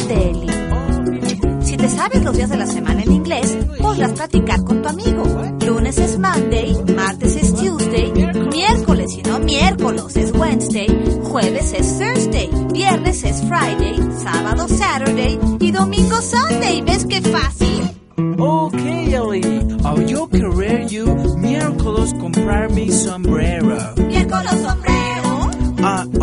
Deli. Si te sabes los días de la semana en inglés, podrás platicar con tu amigo. Lunes es Monday, martes es Tuesday, miércoles y no miércoles es Wednesday, jueves es Thursday, viernes es Friday, sábado Saturday y domingo Sunday. ¿Ves qué fácil? Okay, Ellie. Yo querer you miércoles comprar mi sombrero. ¿Miércoles sombrero?